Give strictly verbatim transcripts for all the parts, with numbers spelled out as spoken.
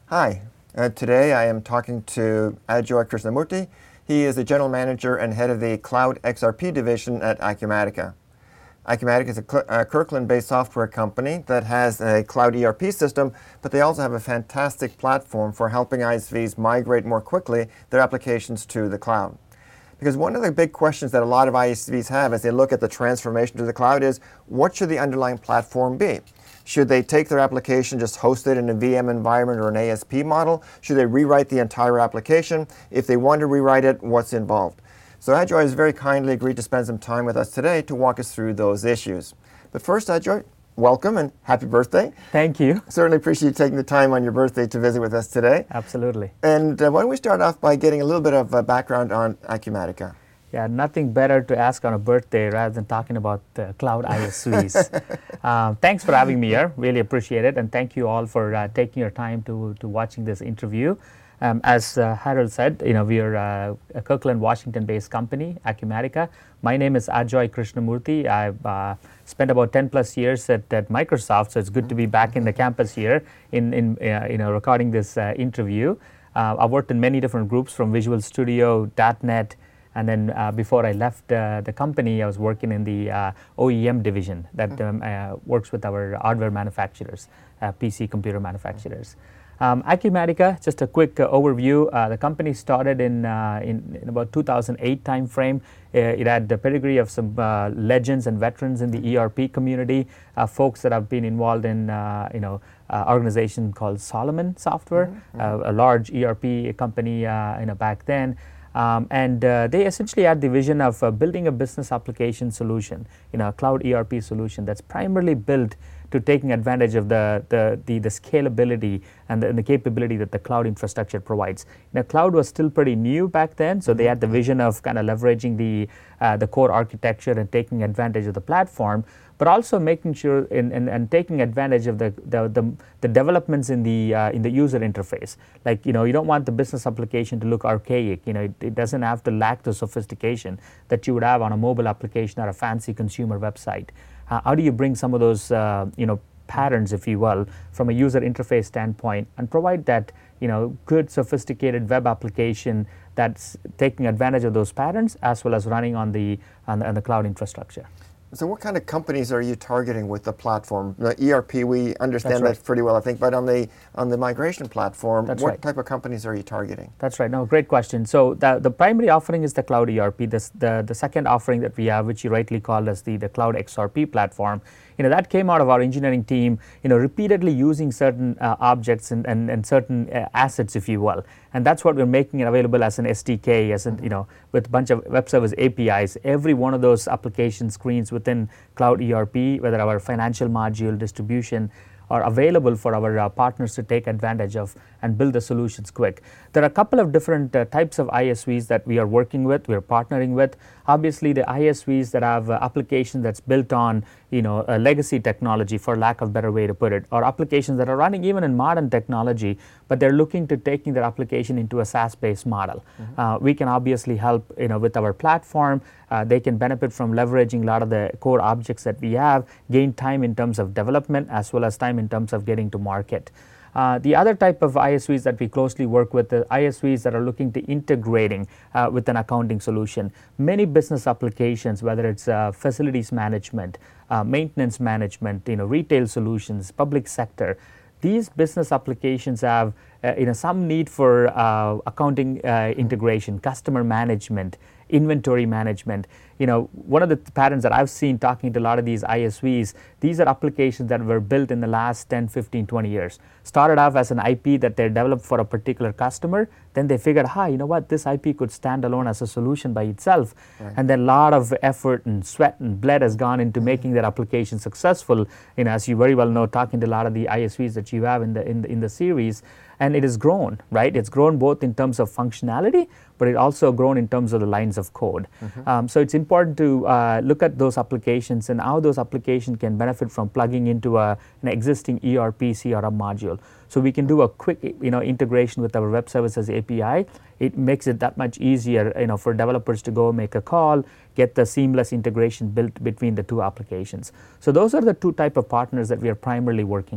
Hi, uh, today I am talking to Ajoy Krishnamurthy. He is the General Manager and Head of the Cloud X R P Division at Acumatica. Acumatica is a, a Kirkland-based software company that has a cloud E R P system, but they also have a fantastic platform for helping I S Vs migrate more quickly their applications to the cloud. Because one of the big questions that a lot of I S Vs have as they look at the transformation to the cloud is, what should the underlying platform be? Should they take their application, just host it in a V M environment or an A S P model? Should they rewrite the entire application? If they want to rewrite it, what's involved? So Ajoy has very kindly agreed to spend some time with us today to walk us through those issues. But first, Ajoy, welcome and happy birthday. Thank you. Certainly appreciate you taking the time on your birthday to visit with us today. Absolutely. And uh, why don't we start off by getting a little bit of uh, background on Acumatica? Yeah, nothing better to ask on a birthday rather than talking about uh, cloud I S Vs. um, thanks for having me here. Really appreciate it. And thank you all for uh, taking your time to, to watching this interview. Um, as uh, Harold said, you know, we are uh, a Kirkland, Washington-based company, Acumatica. My name is Ajoy Krishnamurthy. I've uh, spent about ten plus years at, at Microsoft, so it's good to be back in the campus here in, in uh, you know, recording this uh, interview. Uh, I've worked in many different groups from Visual Studio, dot net, and then uh, before I left uh, the company, I was working in the uh, O E M division that um, uh, works with our hardware manufacturers, uh, P C computer manufacturers. Um, Acumatica, just a quick uh, overview. Uh, the company started in, uh, in, in about two thousand eight timeframe. Uh, it had the pedigree of some uh, legends and veterans in the E R P community, uh, folks that have been involved in, uh, you know, uh, organization called Solomon Software, mm-hmm. uh, a large E R P company, uh, you know, back then. Um, and uh, they essentially had the vision of uh, building a business application solution, you know, a cloud E R P solution that's primarily built to taking advantage of the, the, the, the scalability and the, and the capability that the cloud infrastructure provides. You know, cloud was still pretty new back then, so they had the vision of kind of leveraging the, uh, the core architecture and taking advantage of the platform, but also making sure in, in, and taking advantage of the, the, the, the developments in the, uh, in the user interface. Like, you know, you don't want the business application to look archaic. You know, it, it doesn't have to lack the sophistication that you would have on a mobile application or a fancy consumer website. Uh, how do you bring some of those, uh, you know, patterns, if you will, from a user interface standpoint and provide that, you know, good sophisticated web application that's taking advantage of those patterns as well as running on the, on the, on the cloud infrastructure? So what kind of companies are you targeting with the platform? The E R P, we understand right. that pretty well, I think, but on the on the migration platform, That's what right. type of companies are you targeting? That's right. No, great question. So the, the primary offering is the cloud E R P. This, the, the second offering that we have, which you rightly called as the, the cloud X R P platform, you know, that came out of our engineering team, you know, repeatedly using certain uh, objects and, and, and certain uh, assets, if you will. And that's what we're making it available as an S D K, as an, you know, with a bunch of web service A P Is. Every one of those application screens within cloud E R P, whether our financial module, distribution, are available for our uh, partners to take advantage of and build the solutions quick. There are a couple of different uh, types of I S Vs that we are working with, we're partnering with. Obviously, the I S Vs that have uh, applications that's built on, you know, a legacy technology, for lack of a better way to put it, or applications that are running even in modern technology, but they're looking to taking their application into a SaaS-based model. Mm-hmm. uh, we can obviously help, you know, with our platform. Uh, they can benefit from leveraging a lot of the core objects that we have, gain time in terms of development as well as time in terms of getting to market. Uh, the other type of I S Vs that we closely work with are I S Vs that are looking to integrating uh, with an accounting solution. Many business applications, whether it's uh, facilities management, uh, maintenance management, you know, retail solutions, public sector, these business applications have uh, you know, some need for uh, accounting uh, integration, customer management, inventory management. You know, one of the patterns that I've seen talking to a lot of these I S Vs, these are applications that were built in the last ten, fifteen, twenty years. Started off as an I P that they developed for a particular customer, then they figured, hi, you know what, this I P could stand alone as a solution by itself. Right. And then a lot of effort and sweat and blood has gone into making that application successful. You know, as you very well know, talking to a lot of the I S Vs that you have in the in the, in the series, and it has grown, right? It's grown both in terms of functionality, but it also grown in terms of the lines of code. Mm-hmm. Um, so it's important to uh, look at those applications and how those applications can benefit from plugging into a, an existing E R P C R M module. So we can do a quick, you know, integration with our web services A P I. It makes it that much easier, you know, for developers to go make a call, get the seamless integration built between the two applications. So those are the two type of partners that we are primarily working with.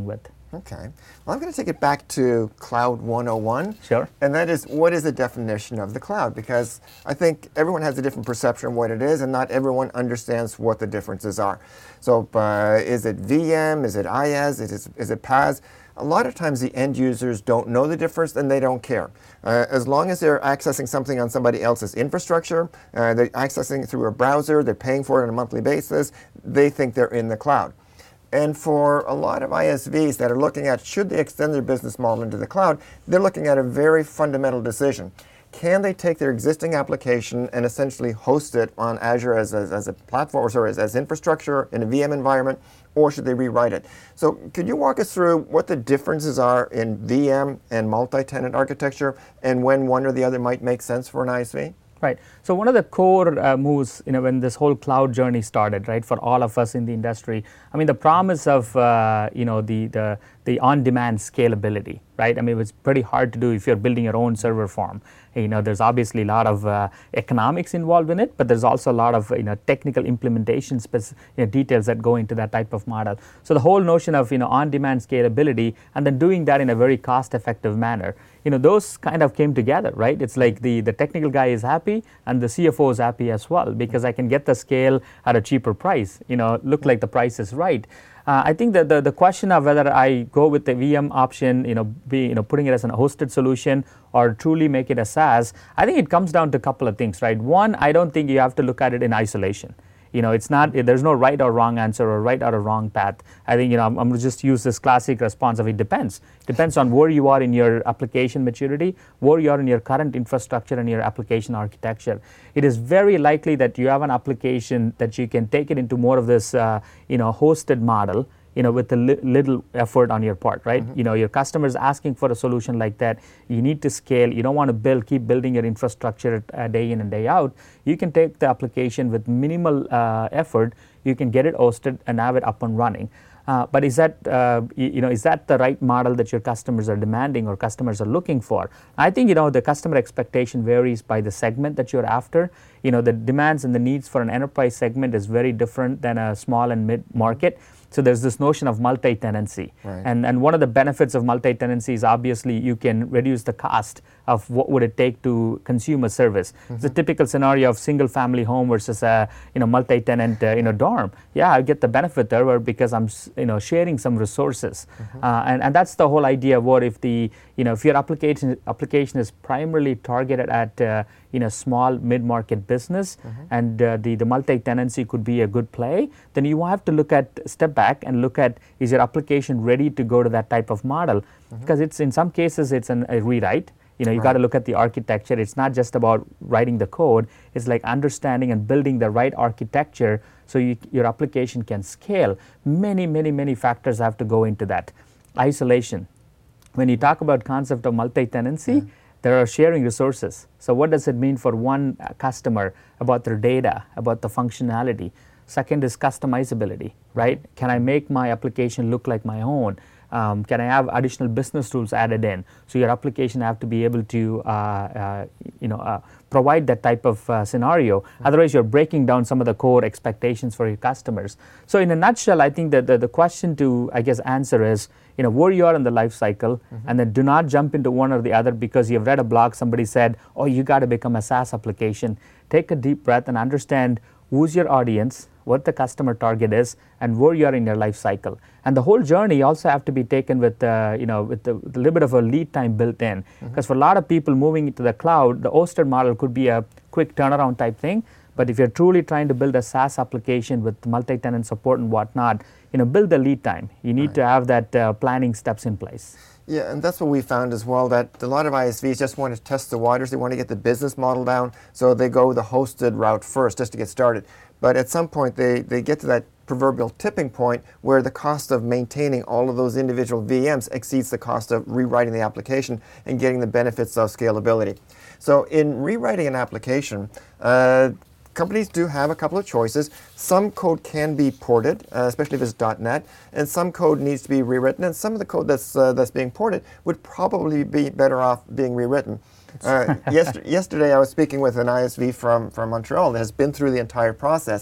Okay. Well, I'm going to take it back to Cloud one oh one. Sure. And that is, what is the definition of the cloud? Because I think everyone has a different perception of what it is, and not everyone understands what the differences are. So uh, is it V M? Is it IaaS? Is it, is it PaaS? A lot of times the end users don't know the difference and they don't care. Uh, as long as they're accessing something on somebody else's infrastructure, uh, they're accessing it through a browser, they're paying for it on a monthly basis, they think they're in the cloud. And for a lot of I S Vs that are looking at should they extend their business model into the cloud, they're looking at a very fundamental decision. Can they take their existing application and essentially host it on Azure as, as, as a platform, or sorry, as, as infrastructure in a V M environment, or should they rewrite it? So could you walk us through what the differences are in V M and multi-tenant architecture, and when one or the other might make sense for an I S V? Right. So one of the core uh, moves, you know, when this whole cloud journey started, right, for all of us in the industry, I mean, the promise of, uh, you know, the, the, the on-demand scalability, right? I mean, it's pretty hard to do if you're building your own server farm. You know, there's obviously a lot of uh, economics involved in it, but there's also a lot of, you know, technical implementation spec- you know, details that go into that type of model. So the whole notion of, you know, on-demand scalability and then doing that in a very cost-effective manner, you know, those kind of came together, right? It's like the, the technical guy is happy and the C F O is happy as well, because I can get the scale at a cheaper price, you know, look like the price is right. Uh, I think that the, the question of whether I go with the V M option, you know, be, you know, putting it as a hosted solution or truly make it a SaaS, I think it comes down to a couple of things, right? One, I don't think you have to look at it in isolation. You know, it's not, there's no right or wrong answer or right or a wrong path. I think, you know, I'm, I'm going to just use this classic response of it depends. Depends on where you are in your application maturity, where you are in your current infrastructure and your application architecture. It is very likely that you have an application that you can take it into more of this, uh, you know, hosted model, you know, with a li- little effort on your part, right? Mm-hmm. You know, your customers asking for a solution like that. You need to scale. You don't want to build, keep building your infrastructure uh, day in and day out. You can take the application with minimal uh, effort. You can get it hosted and have it up and running. Uh, but is that, uh, you know, is that the right model that your customers are demanding or customers are looking for? I think, you know, the customer expectation varies by the segment that you're after. You know, the demands and the needs for an enterprise segment is very different than a small and mid-market. So there's this notion of multi-tenancy. Right. And, and one of the benefits of multi-tenancy is obviously you can reduce the cost of what would it take to consume a service. Mm-hmm. It's a typical scenario of single-family home versus a, you know, multi-tenant uh, you know, dorm. Yeah, I get the benefit there because I'm, you know, sharing some resources. Mm-hmm. uh, and, and that's the whole idea of what if the, you know, if your application application is primarily targeted at uh, you know, small mid-market business, mm-hmm. and uh, the, the multi-tenancy could be a good play, then you have to look at, step back and look at, is your application ready to go to that type of model? Mm-hmm. Because it's, in some cases, it's an, a rewrite. You know, you right. got to look at the architecture. It's not just about writing the code. It's like understanding and building the right architecture so you, your application can scale. Many, many, many factors have to go into that. Isolation. When you talk about concept of multi-tenancy, yeah. there are sharing resources. So what does it mean for one customer about their data, about the functionality? Second is customizability, right? Can I make my application look like my own? Um, can I have additional business rules added in? So your application have to be able to, uh, uh, you know, uh, provide that type of uh, scenario. Mm-hmm. Otherwise, you're breaking down some of the core expectations for your customers. So in a nutshell, I think that the, the question to, I guess, answer is, you know, where you are in the life cycle, mm-hmm. and then do not jump into one or the other because you've read a blog, somebody said, oh, you got to become a SaaS application. Take a deep breath and understand who's your audience, what the customer target is, and where you are in your life cycle. And the whole journey also have to be taken with, uh, you know, with, the, with a little bit of a lead time built in. Because mm-hmm. for a lot of people moving into the cloud, the hosted model could be a quick turnaround type thing. But if you're truly trying to build a SaaS application with multi-tenant support and whatnot, you know, build the lead time. You need right. to have that uh, planning steps in place. Yeah, and that's what we found as well, that a lot of I S Vs just want to test the waters. They want to get the business model down, so they go the hosted route first just to get started. But at some point, they, they get to that proverbial tipping point where the cost of maintaining all of those individual V Ms exceeds the cost of rewriting the application and getting the benefits of scalability. So in rewriting an application, uh, companies do have a couple of choices. Some code can be ported, uh, especially if it's dot net, and some code needs to be rewritten, and some of the code that's uh, that's being ported would probably be better off being rewritten. Uh, yesterday, yesterday I was speaking with an I S V from, from Montreal that has been through the entire process,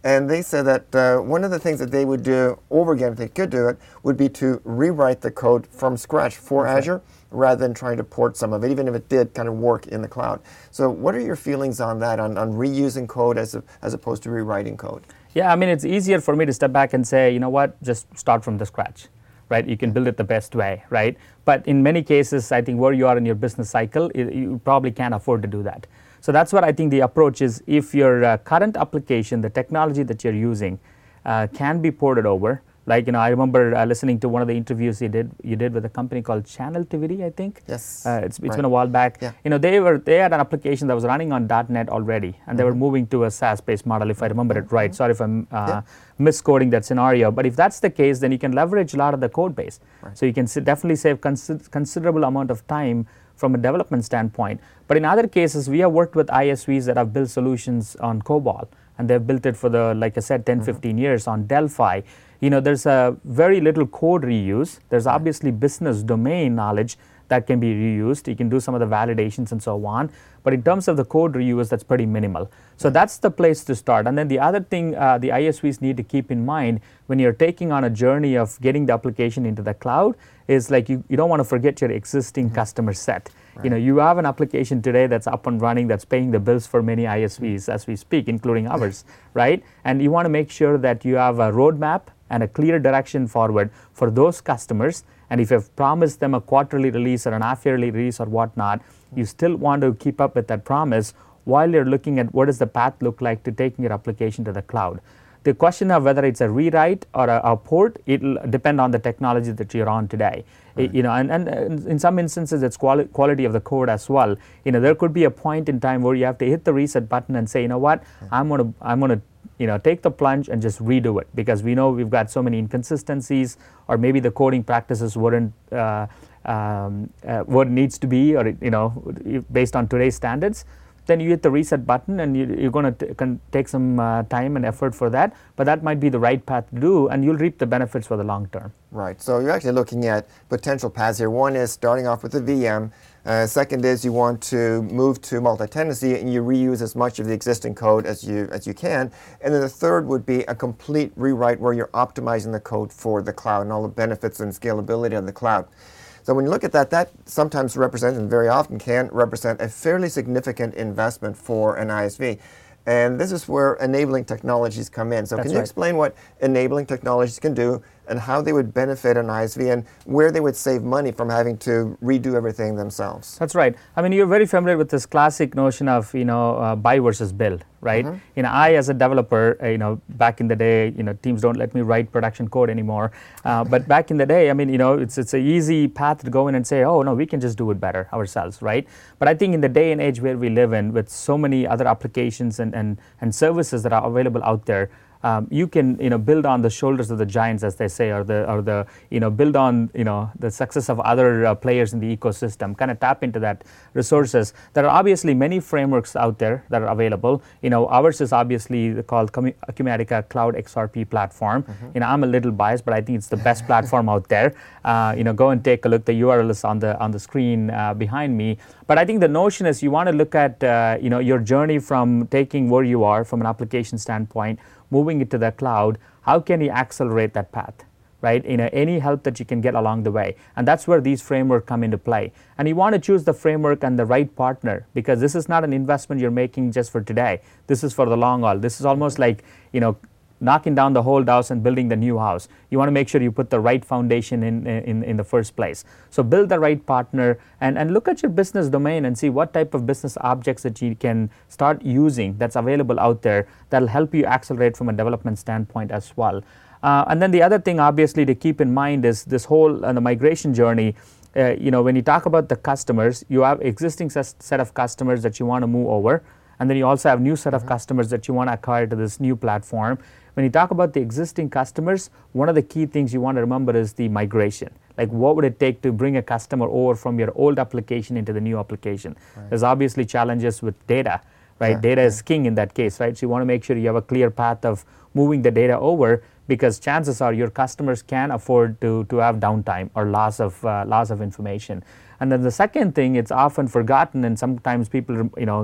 And they said that uh, one of the things that they would do over again, if they could do it, would be to rewrite the code from scratch for That's Azure, right. rather than trying to port some of it, even if it did kind of work in the cloud. So what are your feelings on that, on, on reusing code as, a, as opposed to rewriting code? Yeah, I mean, it's easier for me to step back and say, you know what, just start from the scratch, right? You can build it the best way, right? But in many cases, I think where you are in your business cycle, it, you probably can't afford to do that. So that's what I think the approach is. If your uh, current application, the technology that you're using, uh, can be ported over. Like, you know, I remember uh, listening to one of the interviews you did you did with a company called Channel Activity, I think. Yes. Uh, it's it's right. been a while back. Yeah. You know, they were they had an application that was running on dot net already, and mm-hmm. they were moving to a SaaS-based model, if I remember mm-hmm. it right. Sorry if I'm uh, yeah. miscoding that scenario. But if that's the case, then you can leverage a lot of the code base. Right. So you can s- definitely save consi- considerable amount of time from a development standpoint. But in other cases, we have worked with I S Vs that have built solutions on COBOL, and they've built it for the, like I said, ten, mm-hmm. fifteen years on Delphi. You know, there's a very little code reuse. There's right. obviously business domain knowledge that can be reused. You can do some of the validations and so on. But in terms of the code reuse, that's pretty minimal. So yeah. that's the place to start. And then the other thing uh, the I S Vs need to keep in mind when you're taking on a journey of getting the application into the cloud is like you, you don't want to forget your existing mm-hmm. customer set. Right. You know, you have an application today that's up and running, that's paying the bills for many I S Vs as we speak, including ours, right? And you want to make sure that you have a roadmap and a clear direction forward for those customers. And if you've promised them a quarterly release or an half-yearly release or whatnot, you still want to keep up with that promise while you're looking at what does the path look like to taking your application to the cloud. The question of whether it's a rewrite or a, a port, it'll depend on the technology that you're on today. Right. It, you know, and, and in some instances, it's quali- quality of the code as well. You know, there could be a point in time where you have to hit the reset button and say, you know what, mm-hmm. I'm gonna, I'm gonna, you know, take the plunge and just redo it because we know we've got so many inconsistencies, or maybe the coding practices weren't uh, um, uh, what it needs to be, or you know, based on today's standards. Then you hit the reset button and you, you're going to take some uh, time and effort for that, but that might be the right path to do, and you'll reap the benefits for the long term. Right. So you're actually looking at potential paths here. One is starting off with a V M. Uh, second is you want to move to multi-tenancy and you reuse as much of the existing code as you as you can. And then the third would be a complete rewrite where you're optimizing the code for the cloud and all the benefits and scalability of the cloud. So when you look at that, that sometimes represents, and very often can represent, a fairly significant investment for an I S V. And this is where enabling technologies come in. So That's can you right. explain what enabling technologies can do and how they would benefit an I S V and where they would save money from having to redo everything themselves? That's right. I mean, you're very familiar with this classic notion of, you know, uh, buy versus build, right? Mm-hmm. You know, I as a developer, uh, you know, back in the day, you know, teams don't let me write production code anymore. Uh, but back in the day, I mean, you know, it's it's an easy path to go in and say, oh, no, we can just do it better ourselves, right? But I think in the day and age where we live in, with so many other applications and, and, and services that are available out there, Um, you can, you know, build on the shoulders of the giants, as they say, or the, or the, you know, build on, you know, the success of other uh, players in the ecosystem. Kind of tap into that resources. There are obviously many frameworks out there that are available. You know, ours is obviously called Acumatica Cloud X R P platform. Mm-hmm. You know, I'm a little biased, but I think it's the best platform out there. Uh, you know, go and take a look. The U R L is on the on the screen uh, behind me. But I think the notion is you want to look at, uh, you know, your journey from taking where you are from an application standpoint, moving it to the cloud. How can you accelerate that path, right? You know, any help that you can get along the way. And that's where these frameworks come into play. And you want to choose the framework and the right partner, because this is not an investment you're making just for today. This is for the long haul. This is almost like, you know, knocking down the old house and building the new house. You want to make sure you put the right foundation in, in, in the first place. So build the right partner and, and look at your business domain and see what type of business objects that you can start using that's available out there that'll help you accelerate from a development standpoint as well. Uh, and then the other thing obviously to keep in mind is this whole uh, the migration journey. Uh, you know, when you talk about the customers, you have existing ses- set of customers that you want to move over. And then you also have new set of mm-hmm. customers that you want to acquire to this new platform. When you talk about the existing customers, one of the key things you want to remember is the migration. Like, what would it take to bring a customer over from your old application into the new application? Right. There's obviously challenges with data, right? Yeah, data yeah. is king in that case, right? So you want to make sure you have a clear path of moving the data over, because chances are your customers can afford to, to have downtime or loss of uh, loss of information. And then the second thing, it's often forgotten, and sometimes people, you know,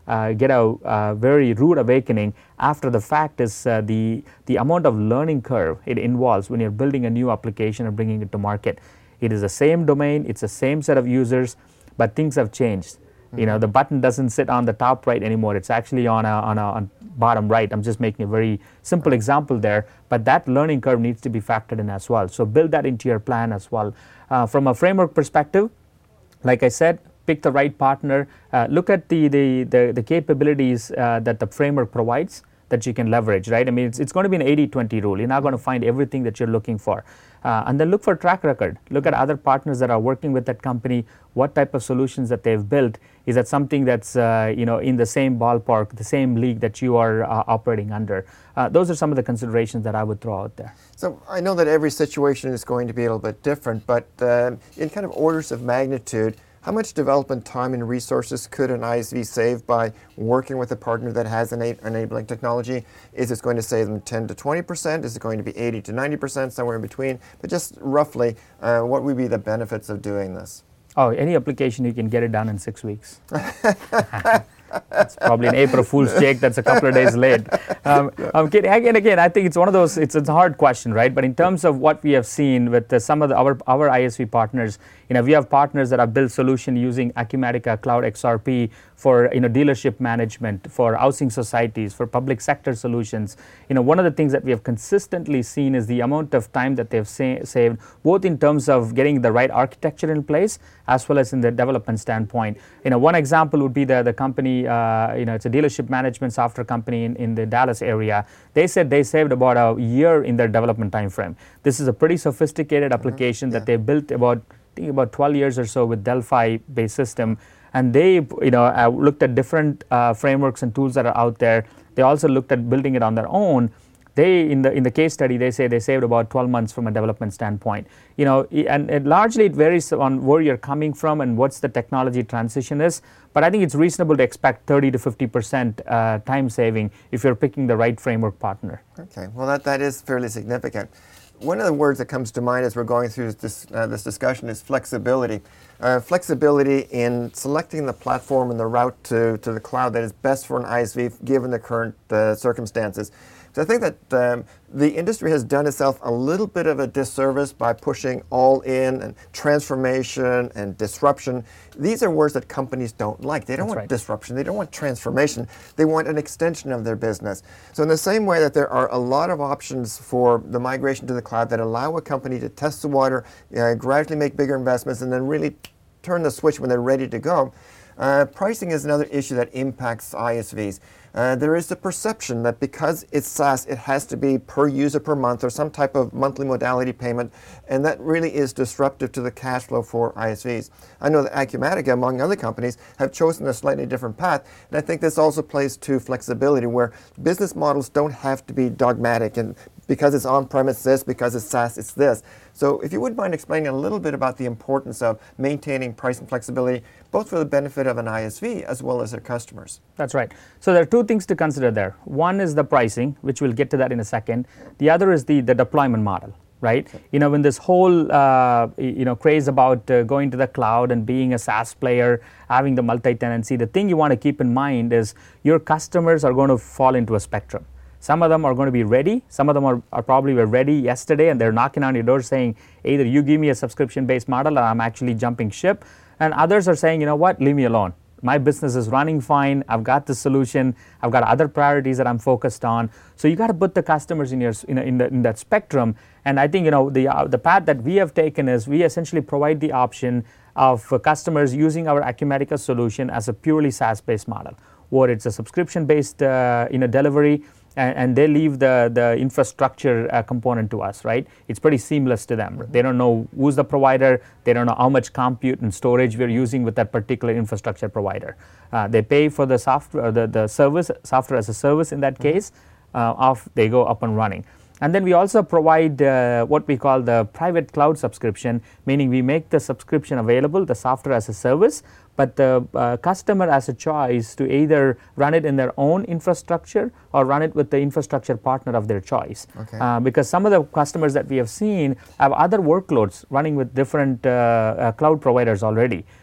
uh, get a uh, very rude awakening after the fact is uh, the, the amount of learning curve it involves when you're building a new application and bringing it to market. It is the same domain, it's the same set of users, but things have changed. Mm-hmm. You know, the button doesn't sit on the top right anymore. It's actually on a, on a on bottom right. I'm just making a very simple example there, but that learning curve needs to be factored in as well. So build that into your plan as well. Uh, from a framework perspective, like I said, pick the right partner. Uh, look at the, the, the, the capabilities uh, that the framework provides that you can leverage, right? I mean, it's, it's going to be an eighty twenty rule. You're not going to find everything that you're looking for. Uh, and then look for track record. Look at other partners that are working with that company, what type of solutions that they've built. Is that something that's uh, you know, in the same ballpark, the same league that you are uh, operating under? Uh, those are some of the considerations that I would throw out there. So I know that every situation is going to be a little bit different, but uh, in kind of orders of magnitude, how much development time and resources could an I S V save by working with a partner that has an enabling technology? Is it going to save them ten to twenty percent? Is it going to be eighty to ninety percent, somewhere in between? But just roughly, uh, what would be the benefits of doing this? Oh, any application you can get it done in six weeks. It's probably an April Fool's joke that's a couple of days late. Um, I'm kidding. Again, again, I think it's one of those, it's, it's a hard question, right? But in terms of what we have seen with the, some of the, our, our I S V partners, you know, we have partners that have built solution using Acumatica Cloud X R P for, you know, dealership management, for housing societies, for public sector solutions. You know, one of the things that we have consistently seen is the amount of time that they've sa- saved, both in terms of getting the right architecture in place, as well as in the development standpoint. You know, one example would be the, the company, uh, you know, it's a dealership management software company in, in the Dallas area. They said they saved about a year in their development time frame. This is a pretty sophisticated application mm-hmm. yeah. that they built about, I think about twelve years or so with Delphi-based system. And they, you know, uh, looked at different uh, frameworks and tools that are out there. They also looked at building it on their own. They, in the in the case study, they say they saved about twelve months from a development standpoint. You know, and it largely it varies on where you're coming from and what's the technology transition is. But I think it's reasonable to expect thirty to fifty percent uh, time saving if you're picking the right framework partner. Okay, well that, that is fairly significant. One of the words that comes to mind as we're going through this, uh, this discussion is flexibility. Uh, flexibility in selecting the platform and the route to, to the cloud that is best for an I S V given the current uh, circumstances. So I think that um, the industry has done itself a little bit of a disservice by pushing all in and transformation and disruption. These are words that companies don't like. They don't That's want right. disruption. They don't want transformation. They want an extension of their business. So in the same way that there are a lot of options for the migration to the cloud that allow a company to test the water, uh, gradually make bigger investments, and then really turn the switch when they're ready to go, uh, pricing is another issue that impacts I S Vs. Uh, there is the perception that because it's SaaS, it has to be per user per month or some type of monthly modality payment, and that really is disruptive to the cash flow for I S Vs. I know that Acumatica, among other companies, have chosen a slightly different path, and I think this also plays to flexibility, where business models don't have to be dogmatic, and because it's on-premise this, because it's SaaS, it's this. So if you wouldn't mind explaining a little bit about the importance of maintaining price and flexibility, both for the benefit of an I S V as well as their customers. That's right. So there are two things to consider there. One is the pricing, which we'll get to that in a second. The other is the, the deployment model, right? Okay. You know, when this whole, uh, you know, craze about uh, going to the cloud and being a SaaS player, having the multi-tenancy, the thing you want to keep in mind is your customers are going to fall into a spectrum. Some of them are going to be ready. Some of them are, are probably were ready yesterday, and they're knocking on your door saying, either you give me a subscription-based model or I'm actually jumping ship. And others are saying, you know what, leave me alone. My business is running fine. I've got the solution. I've got other priorities that I'm focused on. So you got to put the customers in your in, in, the, in that spectrum. And I think, you know, the uh, the path that we have taken is we essentially provide the option of uh, customers using our Acumatica solution as a purely SaaS-based model, or it's a subscription-based uh, you know delivery. And, and they leave the, the infrastructure uh, component to us, right? It's pretty seamless to them. Mm-hmm. They don't know who's the provider. They don't know how much compute and storage we're using with that particular infrastructure provider. Uh, they pay for the software, the, the service, software as a service in that mm-hmm. case, uh, off they go up and running. And then we also provide uh, what we call the private cloud subscription, meaning we make the subscription available, the software as a service, but the uh, customer has a choice to either run it in their own infrastructure or run it with the infrastructure partner of their choice. Okay. Uh, because some of the customers that we have seen have other workloads running with different uh, uh, cloud providers already.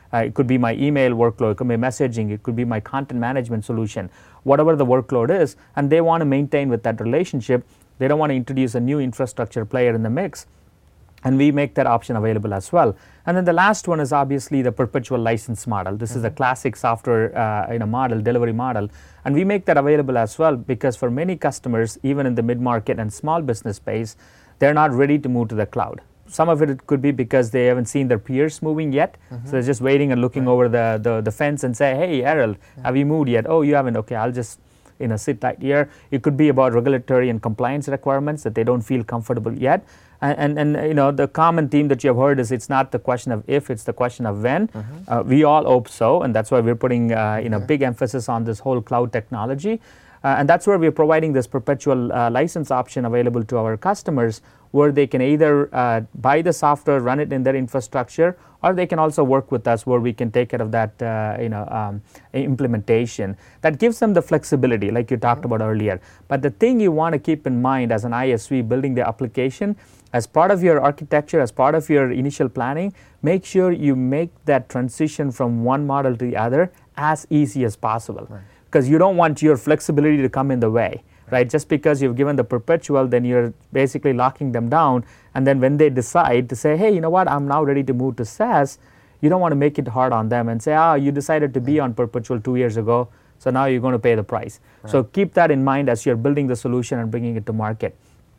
Uh, it could be my email workload, it could be messaging, it could be my content management solution, whatever the workload is, and they want to maintain with that relationship. They don't want to introduce a new infrastructure player in the mix, and we make that option available as well. And then the last one is obviously the perpetual license model. This mm-hmm. is a classic software uh, you know, model, delivery model, and we make that available as well because for many customers, even in the mid-market and small business space, they're not ready to move to the cloud. Some of it could be because they haven't seen their peers moving yet, mm-hmm. so they're just waiting and looking right. over the, the, the fence and say, hey, Harold, yeah. have you moved yet? Oh, you haven't? Okay, I'll just you know, sit right here. It could be about regulatory and compliance requirements that they don't feel comfortable yet. And, and, and you know, the common theme that you have heard is it's not the question of if, it's the question of when. Mm-hmm. Uh, we all hope so, and that's why we're putting uh, you know, big emphasis on this whole cloud technology. Uh, and that's where we're providing this perpetual uh, license option available to our customers, where they can either uh, buy the software, run it in their infrastructure, or they can also work with us where we can take care of that uh, you know, um, implementation. That gives them the flexibility like you talked mm-hmm. about earlier. But the thing you want to keep in mind as an I S V building the application, as part of your architecture, as part of your initial planning, make sure you make that transition from one model to the other as easy as possible. Right. Because you don't want your flexibility to come in the way, right? Just because you've given the perpetual, then you're basically locking them down. And then when they decide to say, hey, you know what, I'm now ready to move to SaaS, you don't want to make it hard on them and say, ah, oh, you decided to be on perpetual two years ago, so now you're going to pay the price. Right. So keep that in mind as you're building the solution and bringing it to market.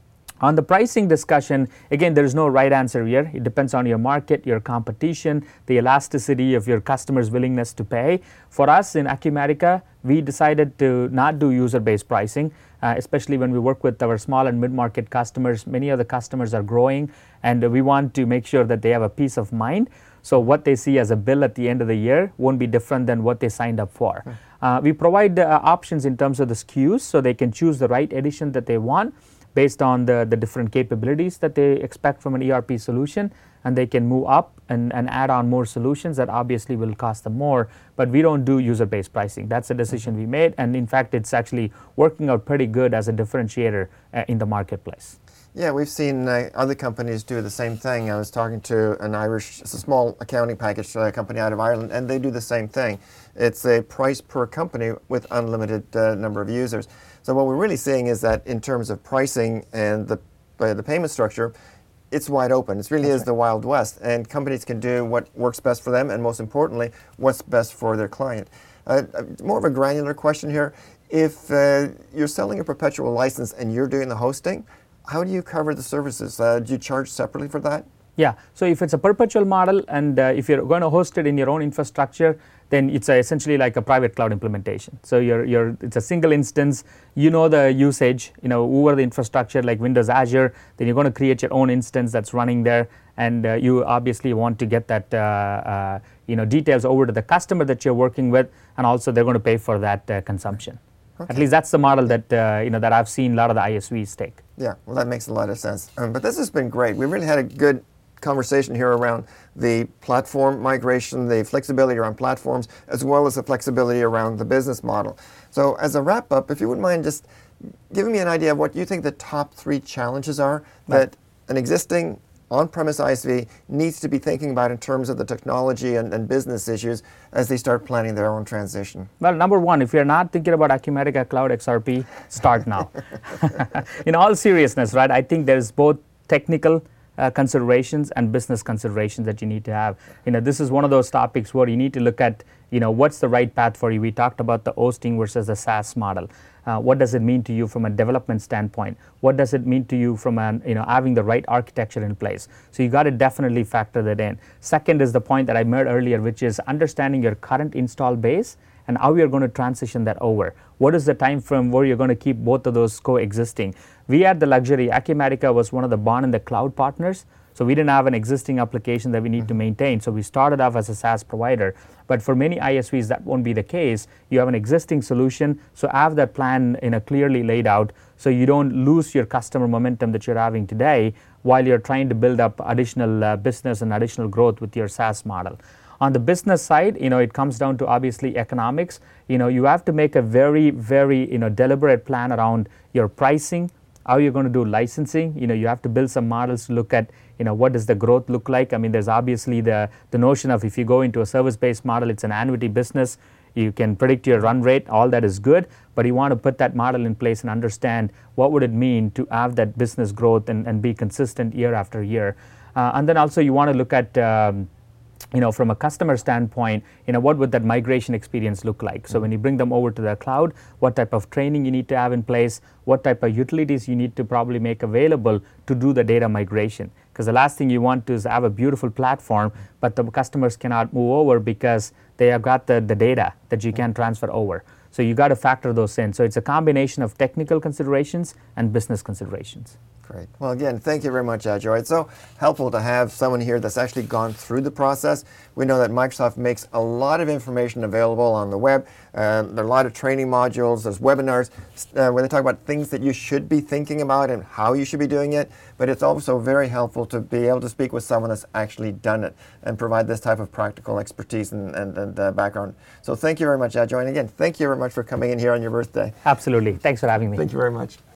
On the pricing discussion, again, there is no right answer here. It depends on your market, your competition, the elasticity of your customers' willingness to pay. For us in Acumatica, we decided to not do user-based pricing, uh, especially when we work with our small and mid-market customers. Many of the customers are growing, and we want to make sure that they have a peace of mind. So what they see as a bill at the end of the year won't be different than what they signed up for. Okay. Uh, we provide uh, options in terms of the S K Us, so they can choose the right edition that they want, based on the, the different capabilities that they expect from an E R P solution, and they can move up and, and add on more solutions that obviously will cost them more, but we don't do user-based pricing. That's a decision we made, and in fact, it's actually working out pretty good as a differentiator uh, in the marketplace. Yeah, we've seen uh, other companies do the same thing. I was talking to an Irish, it's a small accounting package uh, company out of Ireland, and they do the same thing. It's a price per company with unlimited uh, number of users. So what we're really seeing is that in terms of pricing and the uh, the payment structure, it's wide open. It really That's is right. the Wild West, and companies can do what works best for them, and most importantly, what's best for their client. Uh, more of a granular question here. If uh, you're selling a perpetual license and you're doing the hosting, how do you cover the services? Uh, do you charge separately for that? Yeah, so if it's a perpetual model and uh, if you're going to host it in your own infrastructure, then it's a, essentially like a private cloud implementation. So you're, you're, it's a single instance, you know the usage, you know, over the infrastructure like Windows Azure, then you're going to create your own instance that's running there, and uh, you obviously want to get that uh, uh, you know, details over to the customer that you're working with, and also they're going to pay for that uh, consumption. Okay. At least that's the model that uh, you know that I've seen a lot of the I S Vs take. Yeah, well, that makes a lot of sense. Um, but this has been great. We really had a good conversation here around the platform migration, the flexibility around platforms, as well as the flexibility around the business model. So as a wrap up, if you wouldn't mind just giving me an idea of what you think the top three challenges are that an existing on-premise I S V needs to be thinking about in terms of the technology and, and business issues as they start planning their own transition. Well, number one, if you're not thinking about Acumatica Cloud X R P, start now. In all seriousness, right, I think there's both technical Uh, considerations and business considerations that you need to have. You know, this is one of those topics where you need to look at, you know, what's the right path for you. We talked about the hosting versus the SaaS model. Uh, what does it mean to you from a development standpoint? What does it mean to you from an, you know, having the right architecture in place? So you got to definitely factor that in. Second is the point that I made earlier, which is understanding your current install base and how you're going to transition that over. What is the time frame where you're going to keep both of those coexisting? We had the luxury, Acumatica was one of the born in the cloud partners, so we didn't have an existing application that we need mm-hmm. to maintain, so we started off as a SaaS provider. But for many I S Vs, that won't be the case. You have an existing solution, so have that plan you know, clearly laid out so you don't lose your customer momentum that you're having today while you're trying to build up additional uh, business and additional growth with your SaaS model. On the business side, you know, it comes down to obviously economics. You know, you have to make a very, very, you know, deliberate plan around your pricing, how you're going to do licensing. You know, you have to build some models to look at, you know, what does the growth look like. I mean, there's obviously the, the notion of if you go into a service-based model, it's an annuity business. You can predict your run rate, all that is good, but you want to put that model in place and understand what would it mean to have that business growth and, and be consistent year after year. Uh, and then also you want to look at, um, you know, from a customer standpoint, you know, what would that migration experience look like? So when you bring them over to the cloud, what type of training you need to have in place, what type of utilities you need to probably make available to do the data migration. Because the last thing you want to is have a beautiful platform, but the customers cannot move over because they have got the, the data that you can transfer over. So you got to factor those in. So it's a combination of technical considerations and business considerations. Great. Well, again, thank you very much, Ajoy. It's so helpful to have someone here that's actually gone through the process. We know that Microsoft makes a lot of information available on the web. Uh, there are a lot of training modules, there's webinars uh, where they talk about things that you should be thinking about and how you should be doing it. But it's also very helpful to be able to speak with someone that's actually done it and provide this type of practical expertise and, and, and uh, background. So thank you very much, Ajoy. And again, thank you very much for coming in here on your birthday. Absolutely. Thanks for having me. Thank you very much.